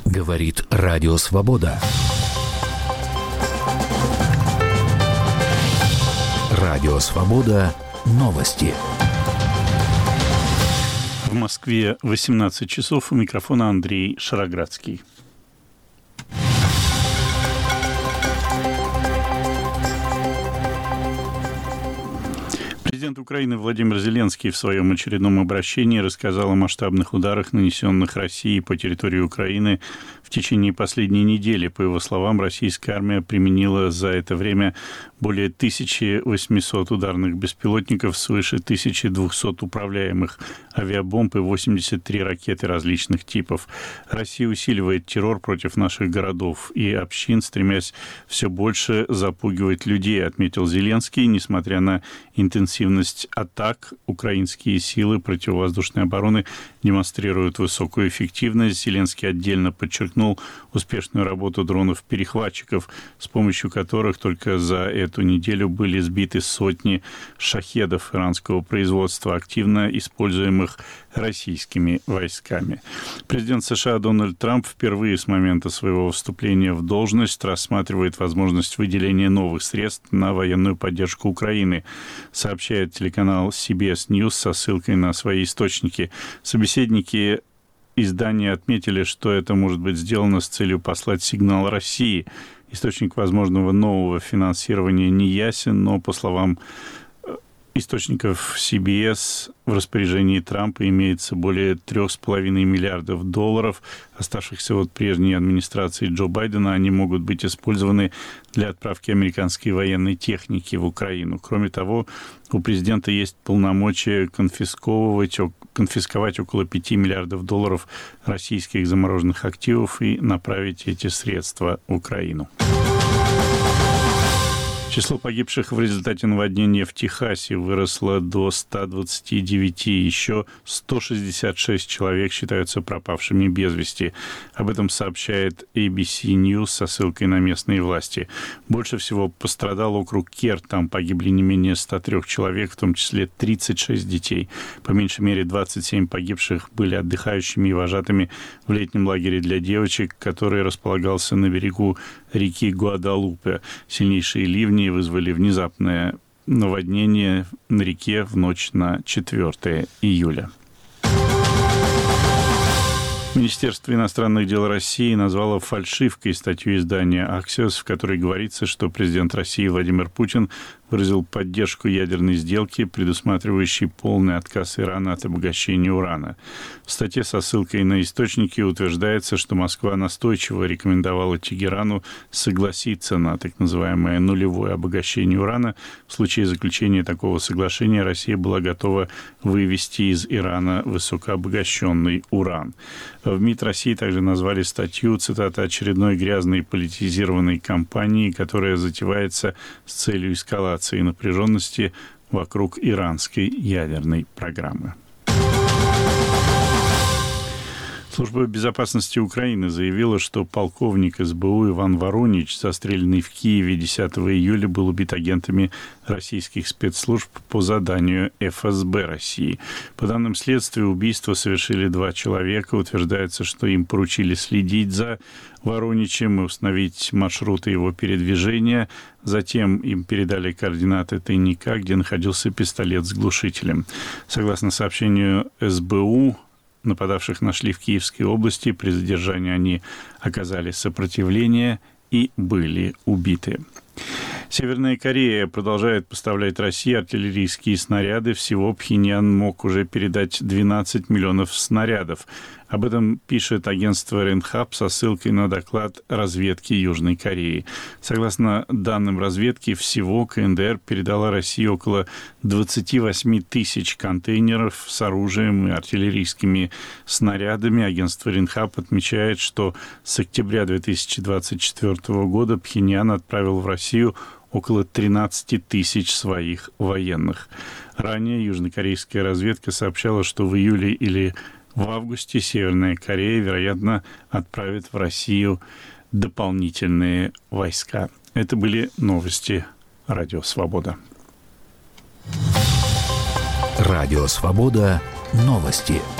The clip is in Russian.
Говорит Радио Свобода. Радио Свобода. Новости. В Москве 18 часов. У микрофона Андрей Шароградский. Президент Украины Владимир Зеленский в своем очередном обращении рассказал о масштабных ударах, нанесенных Россией по территории Украины в течение последней недели. По его словам, российская армия применила за это время более 1800 ударных беспилотников, свыше 1200 управляемых авиабомб и 83 ракеты различных типов. Россия усиливает террор против наших городов и общин, стремясь все больше запугивать людей, отметил Зеленский. Несмотря на интенсивность атак, украинские силы противовоздушной обороны демонстрируют высокую эффективность. Зеленский отдельно подчеркнул успешную работу дронов-перехватчиков, с помощью которых только за эту неделю были сбиты сотни шахедов иранского производства, активно используемых российскими войсками. Президент США Дональд Трамп впервые с момента своего вступления в должность рассматривает возможность выделения новых средств на военную поддержку Украины, сообщает телеканал CBS News со ссылкой на свои источники. Собеседники издания отметили, что это может быть сделано с целью послать сигнал России. Источник возможного нового финансирования не ясен, но, по словам источников CBS, в распоряжении Трампа имеется более $3,5 миллиардов, оставшихся от прежней администрации Джо Байдена. Они могут быть использованы для отправки американской военной техники в Украину. Кроме того, у президента есть полномочия конфисковать около $5 миллиардов российских замороженных активов и направить эти средства в Украину. Число погибших в результате наводнения в Техасе выросло до 129. Еще 166 человек считаются пропавшими без вести. Об этом сообщает ABC News со ссылкой на местные власти. Больше всего пострадал округ Керр. Там погибли не менее 103 человек, в том числе 36 детей. По меньшей мере 27 погибших были отдыхающими и вожатыми в летнем лагере для девочек, который располагался на берегу реки Гуадалупе. Сильнейшие ливни вызвали внезапное наводнение на реке в ночь на 4 июля. Министерство иностранных дел России назвало фальшивкой статью издания «Аксиос», в которой говорится, что президент России Владимир Путин выразил поддержку ядерной сделки, предусматривающей полный отказ Ирана от обогащения урана. В статье со ссылкой на источники утверждается, что Москва настойчиво рекомендовала Тегерану согласиться на так называемое нулевое обогащение урана. В случае заключения такого соглашения Россия была готова вывести из Ирана высокообогащенный уран. В МИД России также назвали статью, цитата, «очередной грязной политизированной кампании, которая затевается с целью эскалации и напряженности вокруг иранской ядерной программы». Служба безопасности Украины заявила, что полковник СБУ Иван Воронич, застреленный в Киеве 10 июля, был убит агентами российских спецслужб по заданию ФСБ России. По данным следствия, убийство совершили 2 человека. Утверждается, что им поручили следить за Вороничем и установить маршруты его передвижения. Затем им передали координаты тайника, где находился пистолет с глушителем. Согласно сообщению СБУ, нападавших нашли в Киевской области. При задержании они оказали сопротивление и были убиты. Северная Корея продолжает поставлять России артиллерийские снаряды. Всего Пхеньян мог уже передать 12 миллионов снарядов. Об этом пишет агентство Ренхап со ссылкой на доклад разведки Южной Кореи. Согласно данным разведки, всего КНДР передала России около 28 тысяч контейнеров с оружием и артиллерийскими снарядами. Агентство Ренхап отмечает, что с октября 2024 года Пхеньян отправил в Россию около 13 тысяч своих военных. Ранее южнокорейская разведка сообщала, что в июле или в августе Северная Корея, вероятно, отправит в Россию дополнительные войска. Это были новости Радио Свобода. Радио Свобода. Новости.